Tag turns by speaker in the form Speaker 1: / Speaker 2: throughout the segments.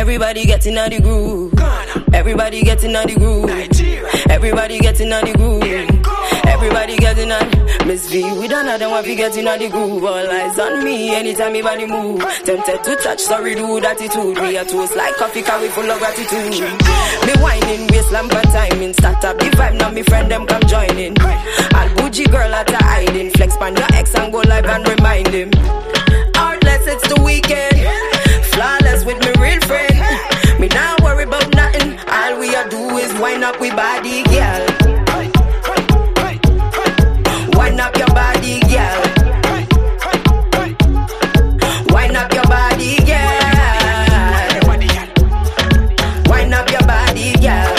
Speaker 1: Everybody getting on the groove. Everybody getting on the groove. Everybody getting on the groove. Everybody getting on. Miss V, we don't know them want to getting on the groove. All eyes on me anytime my body move. Tempted to touch, sorry rude attitude. Me a toast like coffee, carry full of gratitude. Me whining waistline for timing. Start up the vibe, now me friend them come join in. I'll bougie girl at a hiding. Flex pan your ex and go live and remind him. Heartless, it's the weekend. Flawless with me real friend. Me not worry about nothing. All we a do is wind up with body, girl. Wind up your body, girl. Wind up your body, girl. Wind up your body, girl.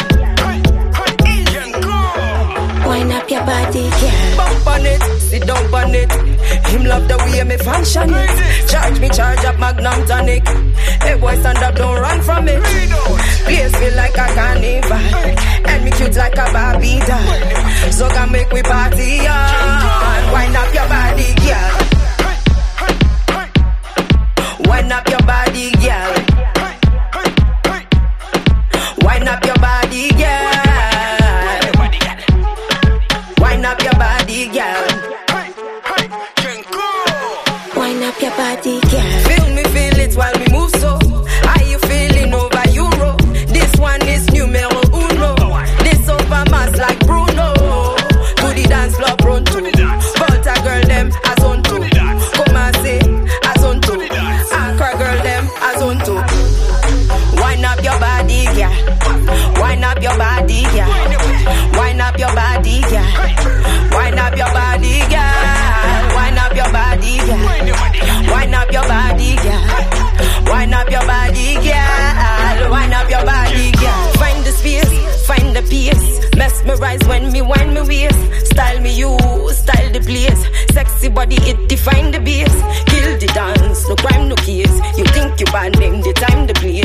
Speaker 1: Wind up your body, girl. Bump on it, sit down on it. Him love the way me function it. Charge me, charge up Magnum tonic. Hey boy, stand up, don't run from it. Place feel like a carnival, and me cute like a Barbie doll. So can make we party on. Wind up your body, girl. Wind up your body, girl. Wind up your body, girl. Wind up your body, girl. Wind up your body, girl. Feel me, feel it while we move so. How you feeling over Euro? This one is numero uno. This over mass like Bruno. To the dance floor pronto. But a girl them as on to. Come and say as on to. Anchor girl them as on to. Wind up your body, girl. Wind up your body, girl. Wind up your body, girl. Wind up your body, girl. Wind up your body, girl. Wind up your body, girl. Wind up your body, girl. Wind up your body, girl. Find the space, find the pace. Mesmerize when me wind me waist. Style me you, style the place. Sexy body, it define the base. Kill the dance, no crime, no case. You think you bad, name the time, the place.